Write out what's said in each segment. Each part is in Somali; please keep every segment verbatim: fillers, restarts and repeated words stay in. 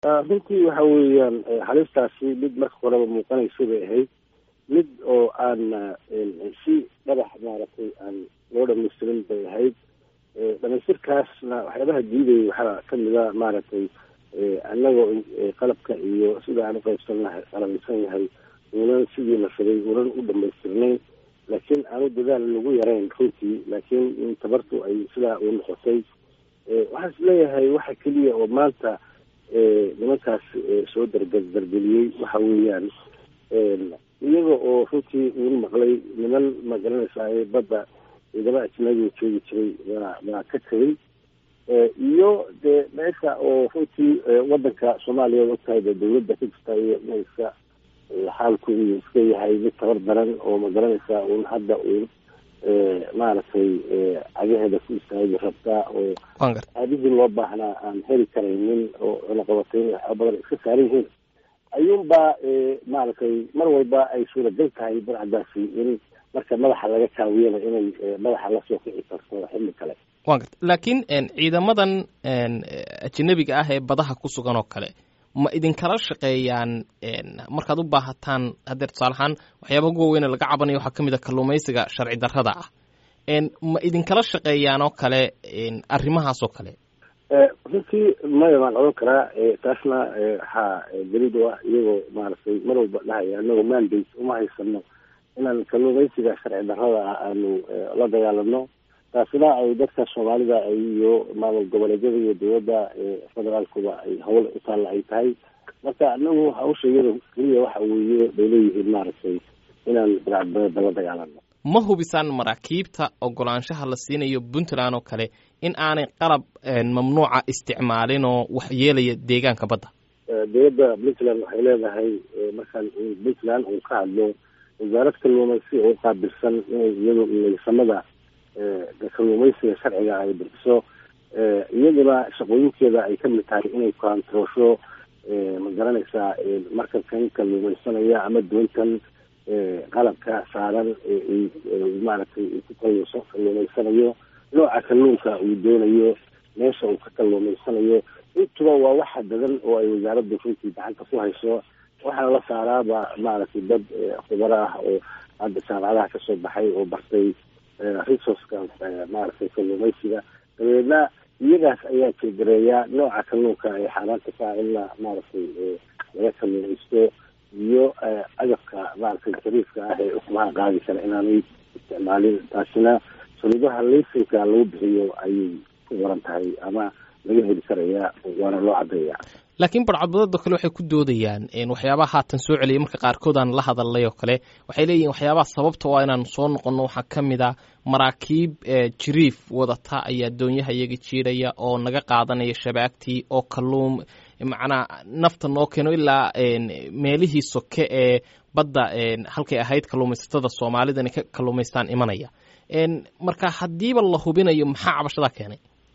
runtii waxa weeyaan halistaasi mid marka horeba muuqanaysa bay ahayd mid oo aan si dhagax maaragtay aan loo dhamaystirin bay ahayd dhamaystirkaasna waxyaabaha diidayay waxaa kamid a maaragtay annagoo qalabka iyo sida aan uqaybsannahay qalabeysan yahay unan sidii la rabay unan u dhamaystirnayn laakiin aanu dadaal lagu yarayn runtii laakiin tabartu ay sidaa u noqotay waxaan is leeyahay waxa keliya oo maanta nimankaas soo dargar dargeliyey waxa weeyaan iyaga oo runtii uun maqlay niman ma garanaysaa badda ciidama ajnabiga joogi jiray waa waa ka tegay iyo dee meesha oo runtii wadanka soomaaliya og tahay dee dawladda ka jirta iyo inayska xaalku uu iska yahay mid tabar daran oo ma garanaysaa uun hadda uun maaragtay cagaheeda ku istaagi rabtaa oo aadidii loo baahnaa aan heli karaynin oo cunaqabatayn waxaa badan iska saaran yihiin ayuunbaa maaragtay mar walba ay suuragal tahay barcadaasi in marka madaxa laga kaawiyana inay madaxa lasoo kici karto xilli kale wa garta laakiin ciidamadan ajnabiga ah ee badaha ku sugan oo kale ma idinkala shaqeeyaan markaad u baahataan hadeer tusaale ahaan waxyaaba ugu waaweyn laga cabanayo waxaa kamid a kalluumaysiga sharci darrada ah ma idinkala shaqeeyaan oo kale arrimahaas oo kale runtii maya waan odhan karaa taasna waxaa daliid u ah iyagoo maaragtay mar walba dhahaya anagoo mandate uma haysano inaan kalluumaysiga sharci darrada ah aanu la dagaalano taasina ay dadka soomaalida iyo maamul goboleedyada iyo dawladda federaalkuba ay hawl utaalla ay tahay marka anagu hawsha iyada keliya waxa weeye bay leeyihiin maaragtay inaan burcadbadeeda la dagaalano ma hubisaan maraakiibta ogolaanshaha la siinayo puntland oo kale in aanay qalab mamnuuca isticmaalin oo wax yeelaya deegaanka badda dawladda puntland waxay leedahay markaan puntland uu ka hadlo wasaarad kalluumaysi oo qaabilsan inay iyadu laysamada kalluumaysiga sharciga ay bixiso iyaduna shaqooyinkeeda ay kamid tahay inay kontaroosho ma garanaysaa markankan kalluumaysanaya ama doontan qalabka saaran maaragtay ku kalluumaysanayo nooca kalluunka uu doonayo meesha uu ka kalluumaysanayo intuba waa waxa dadan oo ay wasaaradda runtii gacanta ku hayso waxaana la saaraaba maaragtay dad khubaro ah oo hadda jaamacadaha kasoo baxay oo bartay resourceka maaragtay kalluumaysiga dabeedna iyagaas ayaa jeegareeya nooca kalluunka ay xaaraanta ka in la maaragtay laga kalluumaysto iyo agabka maaragtay jariifka ah ee ukumaha qaadi kara inaanay isticmaalin taasina saliidaha laysanka lagu bixiyo ayay ku waran tahay ama laga heli karaya waana loo cadeeya laakiin barcadbadeeda kale waxay ku doodayaan waxyaabaha haatan soo celiyay marka qaarkood aan la hadalnay oo kale waxay leeyihin waxyaabaha sababta waa inaan soo noqono waxaa kamid a maraakiib jiriif wadata ayaa doonyaha iyaga jiidhaya oo naga qaadanaya shabaagtii oo kalluum macnaa nafta noo keeno ilaa meelihii soke ee badda halkay ahayd kalluumaysatada soomaalida inay ka kalluumaystaan imanaya marka haddiiba la hubinayo maxaa cabashadaa keenay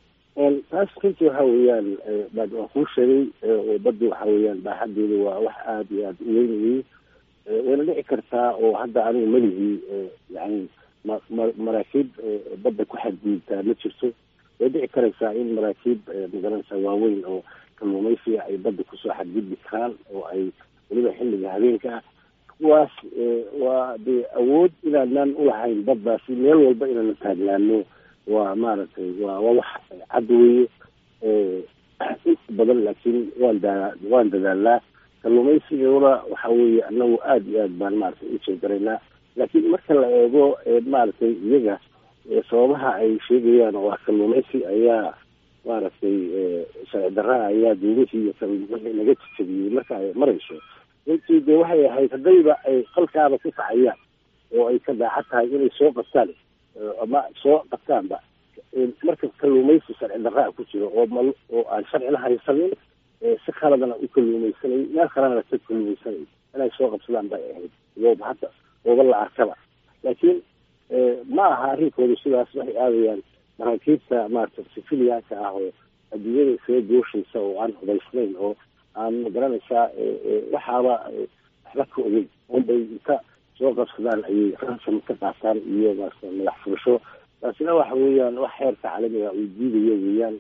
taas runtii waxa weeyaan bad waan kuu sheegay baddi waxa weeyaan baaxadeedu waa wax aada iyo aada u weynayay wayna dhici kartaa oo hadda anigu meligii yani ma ma maraakiib badda ku xadgudubtaa ma jirto way dhici karaysaa in maraakiib magaranaysaa waaweyn oo kalluumaysiga ay badda kusoo xadgudbi karaan oo ay weliba xilliga habeenka ah kuwaas waa dee awood inaanaan ulahayn baddaasi meel walba inaana taagnaano waa maaragtay waa waa wax cad weeye inta badan laakiin waan daa waan dadaalnaa kalluumaysigana waxa weeye anagu aada iyo aad baan maaragtay u jeegaraynaa laakiin marka la eego maaragtay iyaga sababaha ay sheegayaan waa kalluumaysi ayaa maaragtay sharci darraa ayaa duumihii iyo kalluumihii laga jejebiyey marka ay marayso runtii dee waxay ahayd haddayba ay qalkaaba ku kacayaan oo ay ka daacad tahay inay soo qabtaan ama soo qabtaanba marka kalluumaysi sharci darraa ku jiro oo mal oo aan sharcina haysanin si khaladana u kalluumaysanay meel kalena ka kalluumaysanay inay soo qabsadaan bay ahayd iyooba hadda ooba la arkaba laakiin ma aha arrinkoodu sidaas waxay aadayaan maraakiibta maaragtay sifiliyaanka ah oo adduunyada isaga gooshaysa oo aan hubaysnayn oo aan magaranaysaa waxaaba waxba ka ogeyn unbay inta soo qabsadaan ayay ransom ka qaataan iyo maaragtay madax furasho taasina waxa weeyaan wax xeerka caalamiga uu diidayo weeyaan